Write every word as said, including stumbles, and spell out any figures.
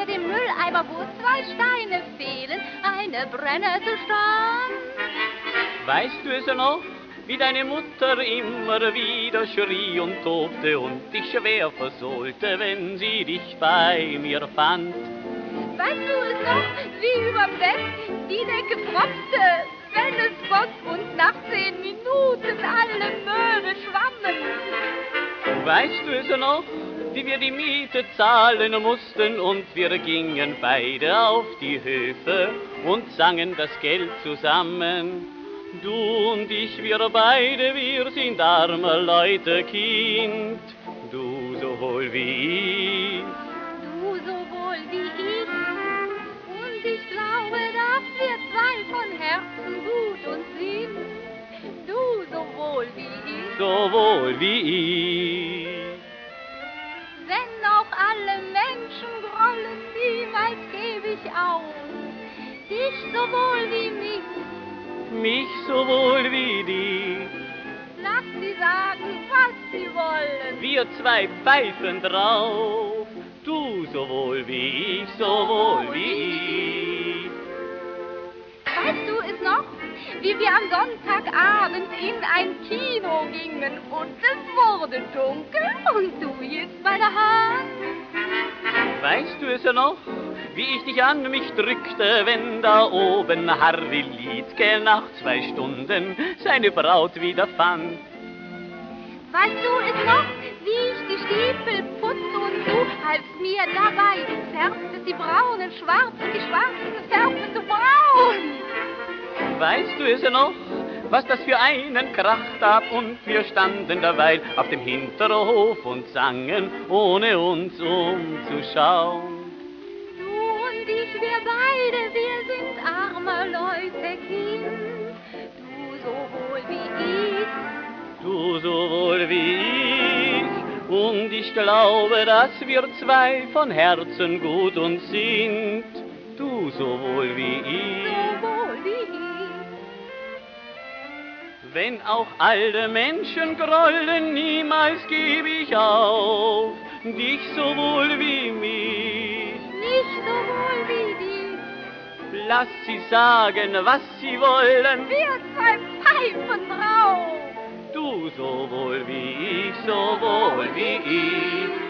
über dem Mülleimer, wo zwei Steine fehlen, eine brennende stand. Weißt du es noch, wie deine Mutter immer wieder schrie und tobte und dich schwer versohlte, wenn sie dich bei mir fand? Weißt du es noch, wie überm Bett die Decke propste, wenn es goss und nach zehn Minuten alle Möbel schwammen? Weißt du es noch, wie wir die Miete zahlen mussten und wir gingen beide auf die Höfe und sangen das Geld zusammen? Du und ich, wir beide, wir sind arme Leute Kind, du sowohl wie ich. Du sowohl wie ich. Und ich glaube, dass wir zwei von Herzen gut uns sind. Du sowohl wie ich. Sowohl wie ich. Wenn auch alle Menschen grollen, niemals gebe ich auf. Dich sowohl wie mich. Mich sowohl wie dich. Lass sie sagen, was sie wollen. Wir zwei pfeifen drauf. Du sowohl wie ich, sowohl wie ich. Weißt du es noch, wie wir am Sonntagabend in ein Kino gingen und es wurde dunkel und du hieltst meine Hand? Weißt du es noch, wie ich dich an mich drückte, wenn da oben Harry Liedke nach zwei Stunden seine Braut wieder fand? Weißt du es noch, wie ich die Stiefel putzte und du halfst mir dabei, färbtest die braunen schwarz und die schwarzen färbtest du braun? Weißt du es noch, was das für einen Krach gab und wir standen dabei auf dem Hinterhof und sangen, ohne uns umzuschauen? Wir beide, wir sind arme Leute, Kind, du sowohl wie ich. Du sowohl wie ich, und ich glaube, dass wir zwei von Herzen gut uns sind, du sowohl wie ich. Sowohl wie ich. Wenn auch alle Menschen grollen, niemals gebe ich auf, dich sowohl wie mich. Nicht sowohl wie dich. Lass sie sagen, was sie wollen. Wir zwei pfeifen drauf. Du sowohl wie ich, sowohl wie ich.